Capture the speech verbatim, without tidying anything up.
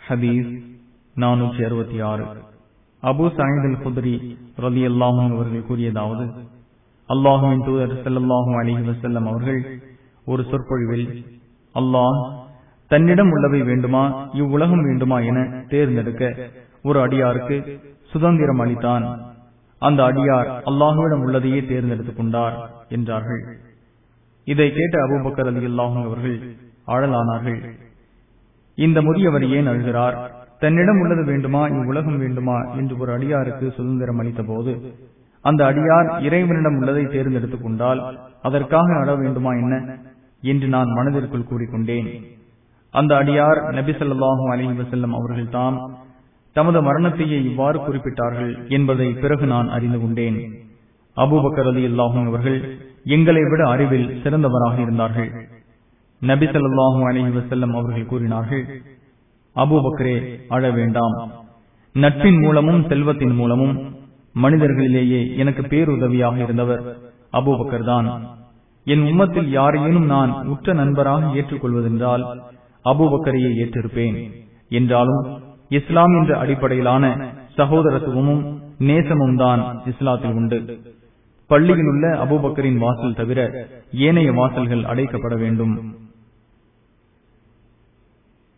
ஹதீஸ் நானூற்றி அறுபத்தி ஆறு. அபூ சயீத் அல் குத்ரி ரலியல்லாஹு அன்ஹு அவர்கள் கூறியதாவது, அல்லாஹுவின் தூதர் ஸல்லல்லாஹு அலைஹி வஸல்லம் அவர்கள் ஒரு சொற்பொழிவில், அல்லாஹ் தன்னிடம் உள்ளவை வேண்டுமா இவ்வுலகம் வேண்டுமா என தேர்ந்தெடுக்க ஒரு அடியாருக்கு சுதந்திரம் அளித்தான். அந்த அடியார் அல்லாஹுவிடம் உள்ளதையே தேர்ந்தெடுத்துக் கொண்டார் என்றார்கள். இதை கேட்ட அபூபக்கர் ரலியல்லாஹு அன்ஹு அவர்கள் அழலானார்கள். இந்த முதியவர் ஏன் அழுகிறார்? தன்னிடம் உள்ளது வேண்டுமா இவ்வுலகம் வேண்டுமா என்று ஒரு அடியாருக்கு சுதந்திரம் அளித்த போது அந்த அடியார் இறைவனிடம் உள்ளதை தேர்ந்தெடுத்துக் கொண்டால் அதற்காக அழ வேண்டுமா என்ன என்று நான் மனதிற்குள் கூறிக்கொண்டேன். அந்த அடியார் நபி ஸல்லல்லாஹு அலைஹி வஸல்லம் அவர்கள் தாம் தமது மரணத்தையே இவ்வாறு குறிப்பிட்டார்கள் என்பதை பிறகு நான் அறிந்து கொண்டேன். அபூபக்கர் ரலியல்லாஹு அன்ஹு அவர்கள் எங்களை விட அறிவில் சிறந்தவராக இருந்தார்கள். நபி ஸல்லல்லாஹு அலைஹி வஸல்லம் அவர்கள் கூறினார்கள், அபூபக்கரே அழ வேண்டாம். நட்பின் மூலமும் செல்வத்தின் மூலமும் மனிதர்களிலேயே எனக்கு பேருதவியாக இருந்தவர் அபூபக்கர் தான். என் உம்மத்தில் யாரையேனும் நான் உற்ற நண்பராக ஏற்றுக்கொள்வதென்றால் அபூபக்கரையே ஏற்றிருப்பேன். என்றாலும் இஸ்லாம் என்ற அடிப்படையிலான சகோதரத்துவமும் நேசமும் தான் இஸ்லாத்தில் உண்டு. பள்ளியில் உள்ள அபூபக்கரின் வாசல் தவிர ஏனைய வாசல்கள் அடைக்கப்பட வேண்டும்.